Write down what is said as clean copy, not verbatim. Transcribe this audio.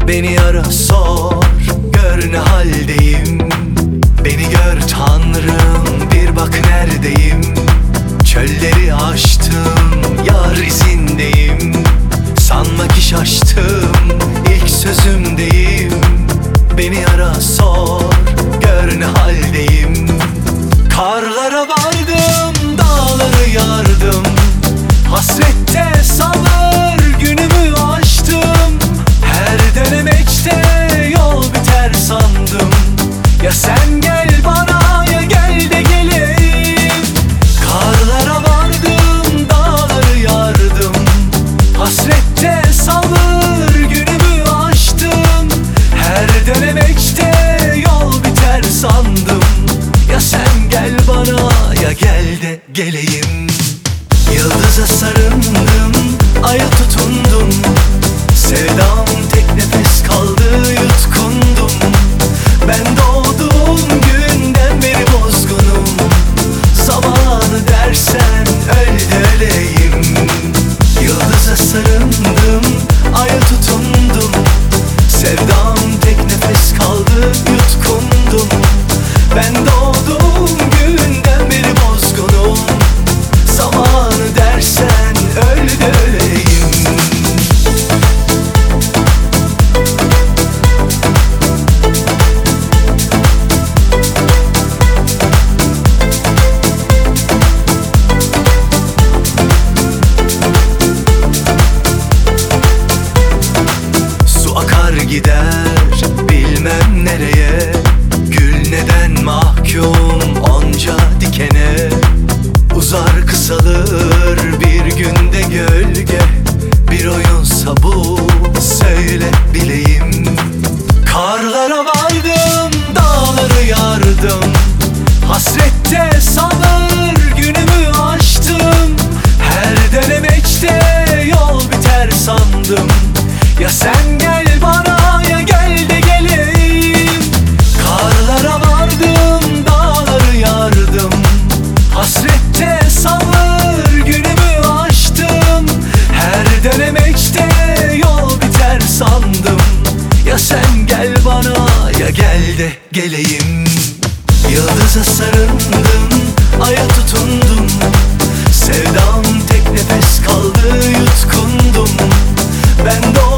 Beni ara sor, gör ne haldeyim. Beni gör Tanrım, bir bak neredeyim. Çölleri aştım, yar izindeyim. Sanma ki şaştım, ilk sözümdeyim. Beni ara sor, gör ne haldeyim. Karlara vardım, dağları yardım. Hasrette sabır günümü aştım. Her denemekte yol biter sandım. Ya sen gel bana, ya gel de geleyim. Karlara vardım, dağları yardım. Hasrette sabır günümü aştım. Her denemekte yol biter sandım. Ya sen gel bana, ya gel de geleyim. Yıldıza sarındım, aya tutundum. Sevdam tek nefes kaldı, yutkundum. Ben doğduğum günden beri bozgunum. Zamanı dersen öl de öleyim. Yıldıza sarındım, aya tutundum. Sevdam tek nefes kaldı, yutkundum. Ben doğduğum günden beri bozgunum. Zamanı dersen öl de öleyim. Su akar gider bilmem nereye. Gül neden mahkum onca dikene. Uzar kısalır bir günde gölge. Bir oyunsa bu, söyle bileyim. Karlara vardım, dağları yardım. Hasrette sabır günümü aştım. Her denemekte yol biter sandım. Ya sen gel bana, ya gel de geleyim. Karlara vardım, dağları yardım. Hasrette sabır günümü aştım. Her denemekte yol biter sandım. Ya sen gel bana, ya gel de geleyim. Yıldıza sarındım, aya tutundum. Sevdam tek nefes kaldı, yutkundum. Ben